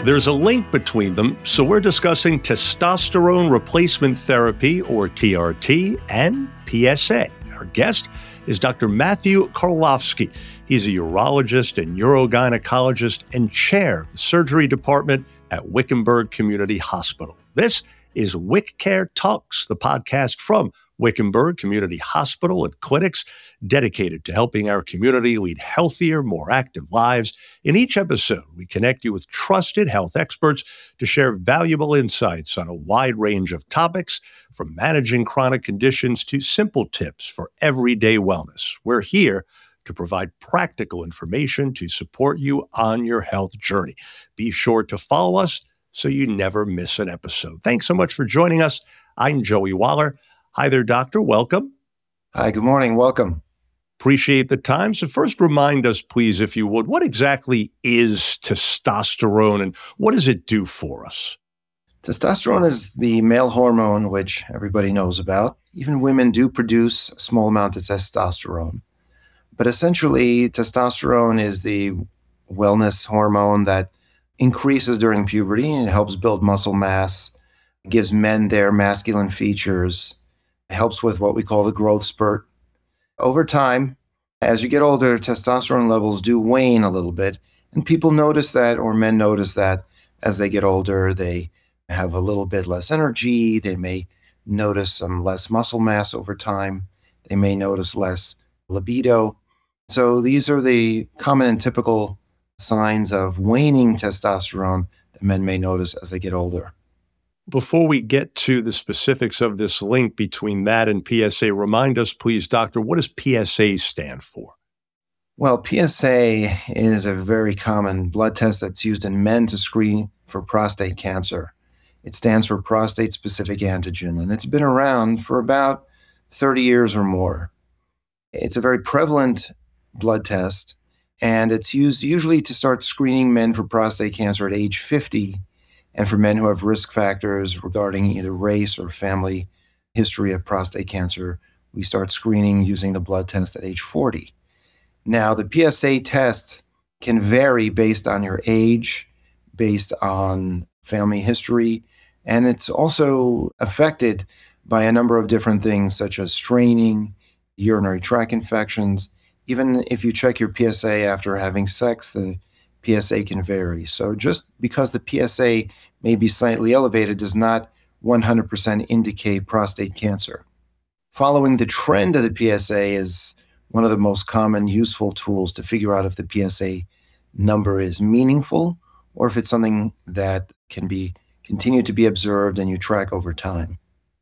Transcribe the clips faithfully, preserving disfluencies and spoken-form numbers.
There's a link between them, so we're discussing testosterone replacement therapy, or T R T, and P S A. Our guest is Doctor Matthew Karlofsky. He's a urologist and urogynecologist and chair of the surgery department at Wickenburg Community Hospital. This is WICCare Talks, the podcast from Wickenburg Community Hospital and clinics dedicated to helping our community lead healthier, more active lives. In each episode, we connect you with trusted health experts to share valuable insights on a wide range of topics, from managing chronic conditions to simple tips for everyday wellness. We're here to provide practical information to support you on your health journey. Be sure to follow us so you never miss an episode. Thanks so much for joining us. I'm Joey Waller. Hi there, doctor. Welcome. Hi, good morning. Welcome. Appreciate the time. So first, remind us, please, if you would, what exactly is testosterone and what does it do for us? Testosterone is the male hormone, which everybody knows about. Even women do produce a small amount of testosterone. But essentially, testosterone is the wellness hormone that increases during puberty and helps build muscle mass, gives men their masculine features, helps with what we call the growth spurt. Over time, as you get older, testosterone levels do wane a little bit, and people notice that, or men notice that as they get older, they have a little bit less energy, they may notice some less muscle mass over time, they may notice less libido. So these are the common and typical signs of waning testosterone that men may notice as they get older. Before we get to the specifics of this link between that and P S A, remind us, please, doctor, what does P S A stand for? Well, P S A is a very common blood test that's used in men to screen for prostate cancer. It stands for prostate-specific antigen, and it's been around for about thirty years or more. It's a very prevalent blood test, and it's used usually to start screening men for prostate cancer at age fifty, and for men who have risk factors regarding either race or family history of prostate cancer, we start screening using the blood test at age forty. Now, the P S A test can vary based on your age, based on family history, and it's also affected by a number of different things such as straining, urinary tract infections. Even if you check your P S A after having sex, the P S A can vary. So just because the P S A may be slightly elevated does not one hundred percent indicate prostate cancer. Following the trend of the P S A is one of the most common useful tools to figure out if the P S A number is meaningful or if it's something that can be continue to be observed and you track over time.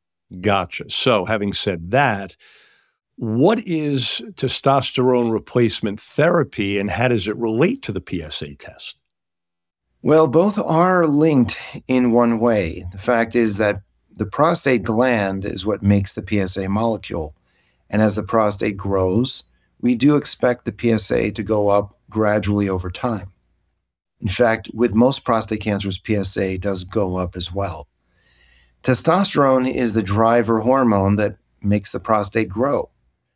Gotcha. So having said that, what is testosterone replacement therapy and how does it relate to the P S A test? Well, both are linked in one way. The fact is that the prostate gland is what makes the P S A molecule. And as the prostate grows, we do expect the P S A to go up gradually over time. In fact, with most prostate cancers, P S A does go up as well. Testosterone is the driver hormone that makes the prostate grow.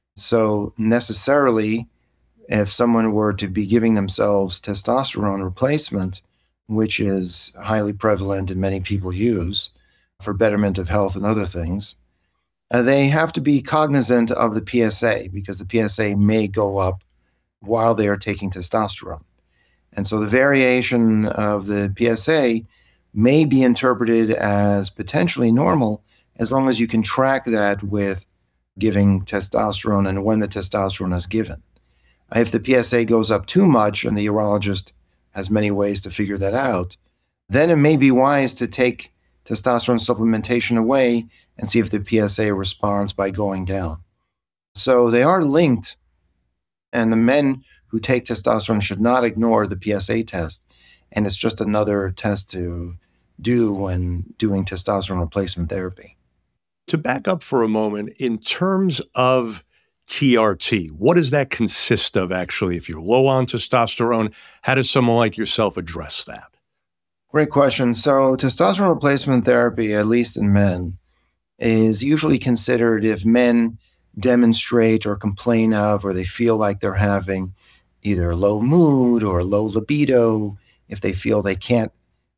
So necessarily, if someone were to be giving themselves testosterone replacement, which is highly prevalent and many people use for betterment of health and other things, uh, they have to be cognizant of the P S A because the P S A may go up while they are taking testosterone. And so the variation of the P S A may be interpreted as potentially normal as long as you can track that with giving testosterone and when the testosterone is given. If the P S A goes up too much, and the urologist has many ways to figure that out, then it may be wise to take testosterone supplementation away and see if the P S A responds by going down. So they are linked, and the men who take testosterone should not ignore the P S A test, and it's just another test to do when doing testosterone replacement therapy. To back up for a moment, in terms of T R T, what does that consist of actually? If you're low on testosterone, how does someone like yourself address that? Great question. So testosterone replacement therapy, at least in men, is usually considered if men demonstrate or complain of, or they feel like they're having either low mood or low libido, if they feel they can't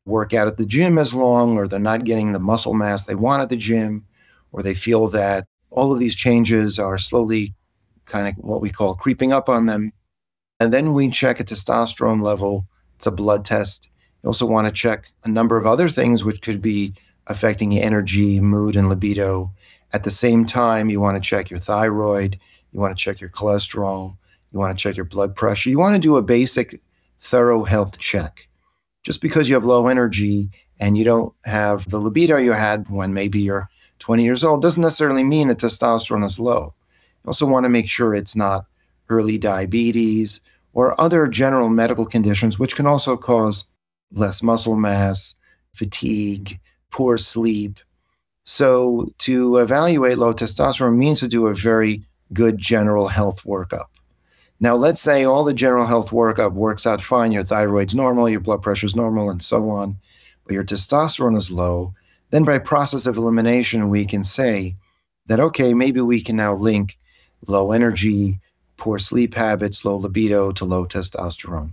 work out at the gym as long, or they're not getting the muscle mass they want at the gym, or they feel that all of these changes are slowly kind of what we call creeping up on them. And then we check a testosterone level. It's a blood test. You also want to check a number of other things which could be affecting energy, mood, and libido. At the same time, you want to check your thyroid. You want to check your cholesterol. You want to check your blood pressure. You want to do a basic, thorough health check. Just because you have low energy and you don't have the libido you had when maybe you're twenty years old doesn't necessarily mean that testosterone is low. You also want to make sure it's not early diabetes or other general medical conditions, which can also cause less muscle mass, fatigue, poor sleep. So to evaluate low testosterone means to do a very good general health workup. Now, let's say all the general health workup works out fine. Your thyroid's normal, your blood pressure's normal, and so on, but your testosterone is low. Then by process of elimination, we can say that, okay, maybe we can now link low energy, poor sleep habits, low libido to low testosterone.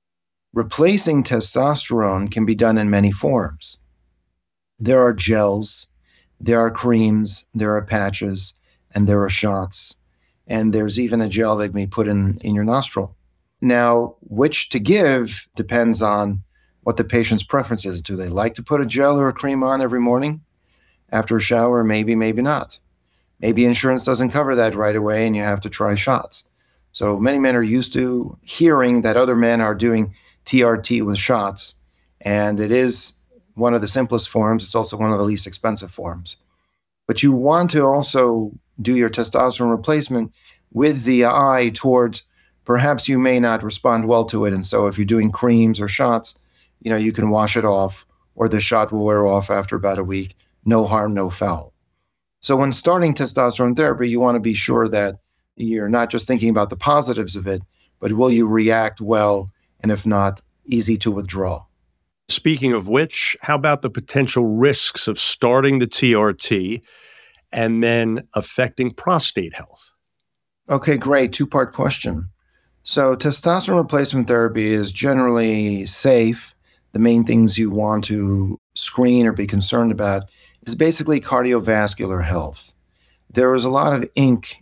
Replacing testosterone can be done in many forms. There are gels, there are creams, there are patches, and there are shots. And there's even a gel that can be put in, in your nostril. Now, which to give depends on what the patient's preference is. Do they like to put a gel or a cream on every morning after a shower? Maybe, maybe not. Maybe insurance doesn't cover that right away and you have to try shots. So many men are used to hearing that other men are doing T R T with shots, and it is one of the simplest forms. It's also one of the least expensive forms. But you want to also do your testosterone replacement with the eye towards perhaps you may not respond well to it. And so if you're doing creams or shots, you know, you can wash it off, or the shot will wear off after about a week. No harm, no foul. So when starting testosterone therapy, you want to be sure that you're not just thinking about the positives of it, but will you react well? And if not, easy to withdraw. Speaking of which, how about the potential risks of starting the T R T and then affecting prostate health? Okay, great. Two-part question. So testosterone replacement therapy is generally safe. The main things you want to screen or be concerned about is basically cardiovascular health. There is a lot of ink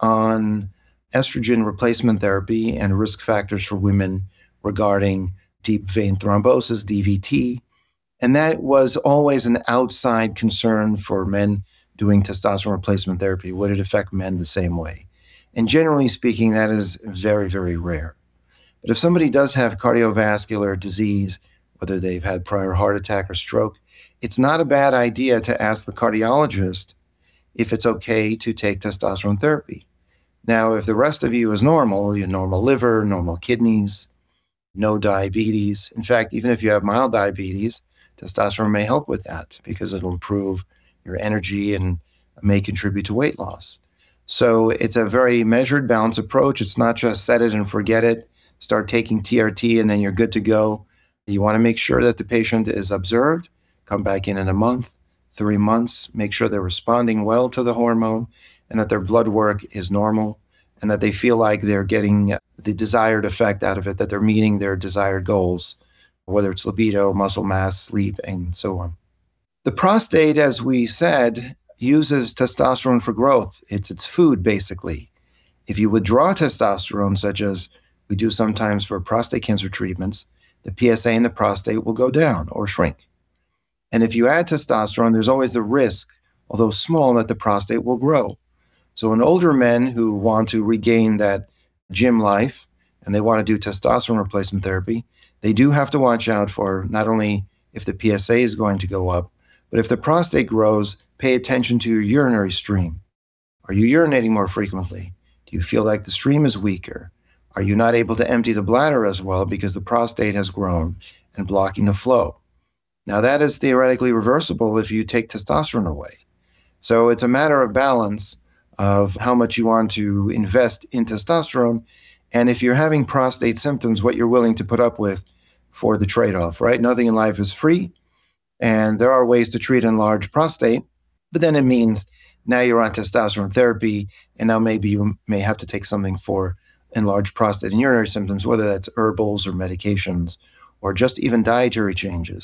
on estrogen replacement therapy and risk factors for women regarding deep vein thrombosis, D V T. And that was always an outside concern for men doing testosterone replacement therapy. Would it affect men the same way? And generally speaking, that is very, very rare. But if somebody does have cardiovascular disease, whether they've had prior heart attack or stroke, it's not a bad idea to ask the cardiologist if it's okay to take testosterone therapy. Now, if the rest of you is normal, you have normal liver, normal kidneys, no diabetes. In fact, even if you have mild diabetes, testosterone may help with that because it'll improve your energy and may contribute to weight loss. So it's a very measured, balanced approach. It's not just set it and forget it, start taking T R T, and then you're good to go. You want to make sure that the patient is observed, come back in in a month, three months, make sure they're responding well to the hormone and that their blood work is normal and that they feel like they're getting the desired effect out of it, that they're meeting their desired goals, whether it's libido, muscle mass, sleep, and so on. The prostate, as we said, uses testosterone for growth. It's its food, basically. If you withdraw testosterone, such as we do sometimes for prostate cancer treatments, the P S A in the prostate will go down or shrink. And if you add testosterone, there's always the risk, although small, that the prostate will grow. So in older men who want to regain that gym life and they want to do testosterone replacement therapy, they do have to watch out for not only if the P S A is going to go up, but if the prostate grows, pay attention to your urinary stream. Are you urinating more frequently? Do you feel like the stream is weaker? Are you not able to empty the bladder as well because the prostate has grown and blocking the flow? Now that is theoretically reversible if you take testosterone away. So it's a matter of balance of how much you want to invest in testosterone, and if you're having prostate symptoms, what you're willing to put up with for the trade-off, right? Nothing in life is free, and there are ways to treat enlarged prostate, but then it means now you're on testosterone therapy, and now maybe you may have to take something for enlarged prostate and urinary symptoms, whether that's herbals or medications, or just even dietary changes.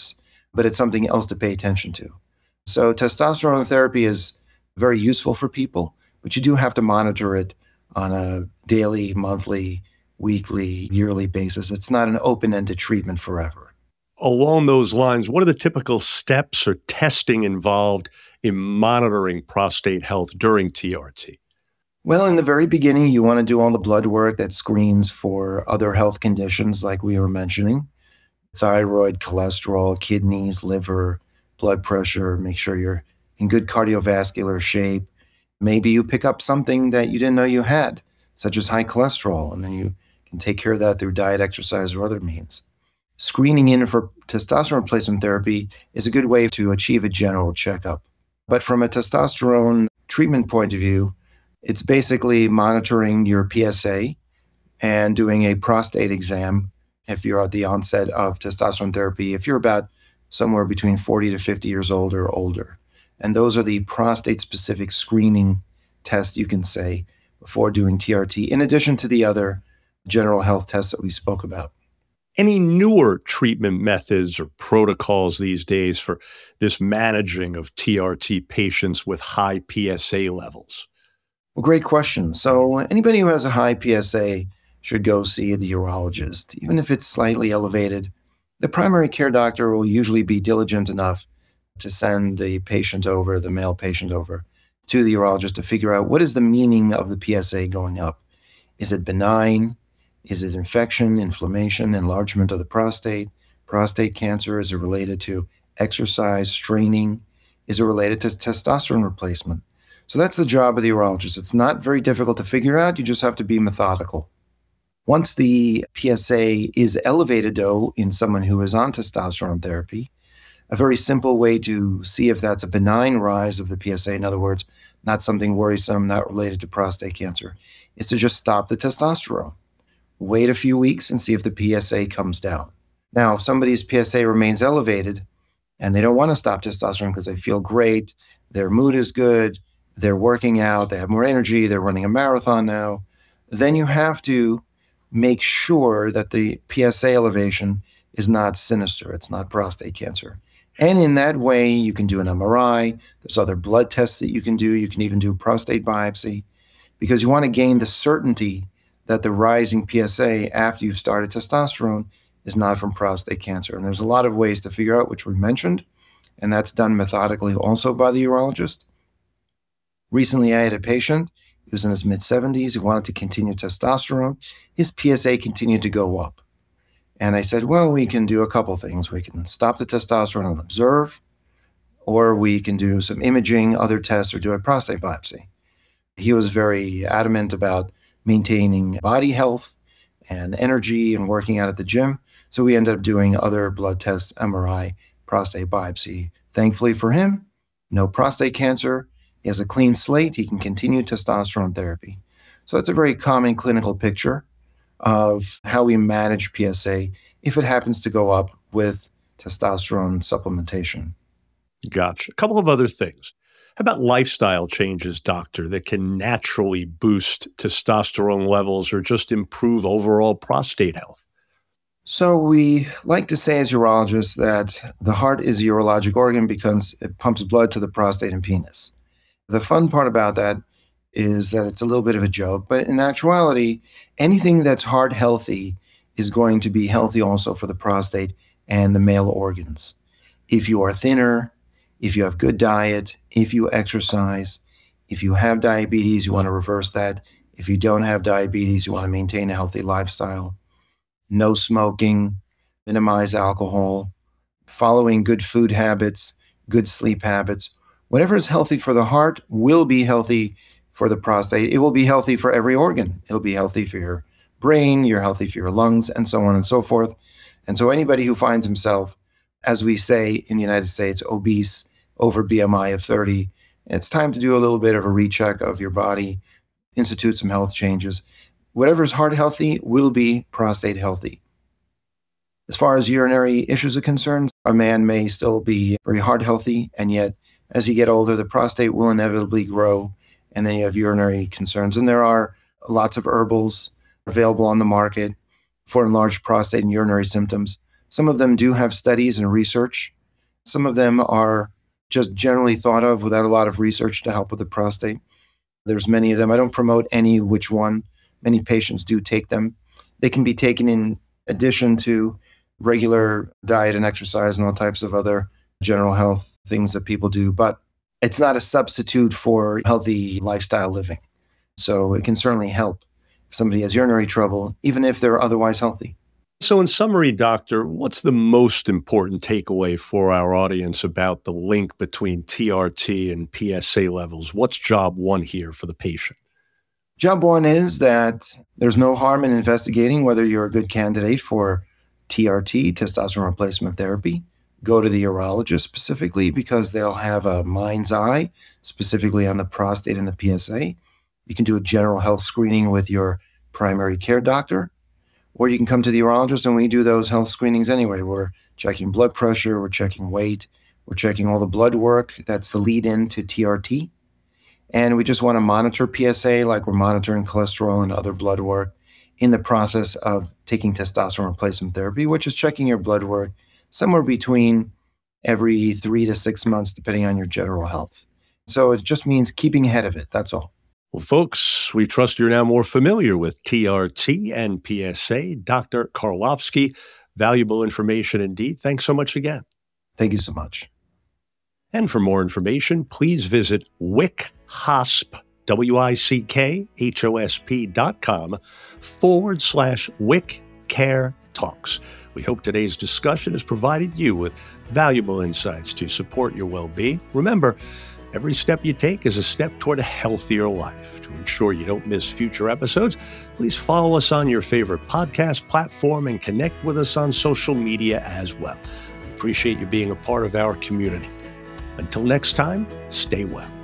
but it's something else to pay attention to. So testosterone therapy is very useful for people, but you do have to monitor it on a daily, monthly, weekly, yearly basis. It's not an open-ended treatment forever. Along those lines, what are the typical steps or testing involved in monitoring prostate health during T R T? Well, in the very beginning, you want to do all the blood work that screens for other health conditions like we were mentioning: thyroid, cholesterol, kidneys, liver, blood pressure. Make sure you're in good cardiovascular shape. Maybe you pick up something that you didn't know you had, such as high cholesterol, and then you can take care of that through diet, exercise, or other means. Screening in for testosterone replacement therapy is a good way to achieve a general checkup. But from a testosterone treatment point of view, it's basically monitoring your P S A and doing a prostate exam if you're at the onset of testosterone therapy, if you're about somewhere between forty to fifty years old or older. And those are the prostate-specific screening tests, you can say, before doing T R T, in addition to the other general health tests that we spoke about. Any newer treatment methods or protocols these days for this managing of T R T patients with high P S A levels? Well, great question. So anybody who has a high P S A should go see the urologist. Even if it's slightly elevated, the primary care doctor will usually be diligent enough to send the patient over, the male patient over, to the urologist to figure out what is the meaning of the P S A going up. Is it benign? Is it infection, inflammation, enlargement of the prostate, prostate cancer? Is it related to exercise, straining? Is it related to testosterone replacement? So that's the job of the urologist. It's not very difficult to figure out. You just have to be methodical. Once the P S A is elevated, though, in someone who is on testosterone therapy, a very simple way to see if that's a benign rise of the P S A, in other words, not something worrisome, not related to prostate cancer, is to just stop the testosterone. Wait a few weeks and see if the P S A comes down. Now, if somebody's P S A remains elevated and they don't want to stop testosterone because they feel great, their mood is good, they're working out, they have more energy, they're running a marathon now, then you have to make sure that the P S A elevation is not sinister, it's not prostate cancer. And in that way, you can do an M R I. There's other blood tests that you can do. You can even do prostate biopsy, because you want to gain the certainty that the rising P S A after you've started testosterone is not from prostate cancer. And there's a lot of ways to figure out, which we mentioned, and that's done methodically also by the urologist. Recently, I had a patient. He was in his mid-seventies. He wanted to continue testosterone. His P S A continued to go up. And I said, well, we can do a couple things. We can stop the testosterone and observe, or we can do some imaging, other tests, or do a prostate biopsy. He was very adamant about maintaining body health and energy and working out at the gym. So we ended up doing other blood tests, M R I, prostate biopsy. Thankfully for him, no prostate cancer. He has a clean slate. He can continue testosterone therapy. So that's a very common clinical picture of how we manage P S A if it happens to go up with testosterone supplementation. Gotcha. A couple of other things. How about lifestyle changes, doctor, that can naturally boost testosterone levels or just improve overall prostate health? So we like to say as urologists that the heart is a urologic organ because it pumps blood to the prostate and penis. The fun part about that is that it's a little bit of a joke, but in actuality, anything that's heart healthy is going to be healthy also for the prostate and the male organs. If you are thinner, if you have good diet, if you exercise, if you have diabetes, you want to reverse that. If you don't have diabetes, you want to maintain a healthy lifestyle. No smoking, minimize alcohol, following good food habits, good sleep habits. Whatever is healthy for the heart will be healthy for the prostate. It will be healthy for every organ. It'll be healthy for your brain, you're healthy for your lungs, and so on and so forth. And so anybody who finds himself, as we say in the United States, obese, over B M I of thirty, it's time to do a little bit of a recheck of your body, institute some health changes. Whatever's heart healthy will be prostate healthy. As far as urinary issues are concerned, a man may still be very heart healthy, and yet as you get older, the prostate will inevitably grow, and then you have urinary concerns. And there are lots of herbals available on the market for enlarged prostate and urinary symptoms. Some of them do have studies and research, Some of them are just generally thought of without a lot of research to help with the prostate. There's many of them. I don't promote any which one. Many patients do take them. They can be taken in addition to regular diet and exercise and all types of other general health things that people do, but it's not a substitute for healthy lifestyle living. So it can certainly help if somebody has urinary trouble, even if they're otherwise healthy. So in summary, doctor, what's the most important takeaway for our audience about the link between T R T and P S A levels? What's job one here for the patient? Job one is that there's no harm in investigating whether you're a good candidate for T R T, testosterone replacement therapy. Go to the urologist specifically because they'll have a mind's eye specifically on the prostate and the P S A. You can do a general health screening with your primary care doctor, or you can come to the urologist and we do those health screenings anyway. We're checking blood pressure, we're checking weight, we're checking all the blood work. That's the lead in to T R T. And we just want to monitor P S A like we're monitoring cholesterol and other blood work in the process of taking testosterone replacement therapy, which is checking your blood work somewhere between every three to six months, depending on your general health. So it just means keeping ahead of it. That's all. Well, folks, we trust you're now more familiar with T R T and P S A. Doctor Karlofsky, valuable information indeed. Thanks so much again. Thank you so much. And for more information, please visit wickhosp, W I C K H O S P dot com forward slash Wick Care Talks. We hope today's discussion has provided you with valuable insights to support your well-being. Remember, every step you take is a step toward a healthier life. To ensure you don't miss future episodes, please follow us on your favorite podcast platform and connect with us on social media as well. We appreciate you being a part of our community. Until next time, stay well.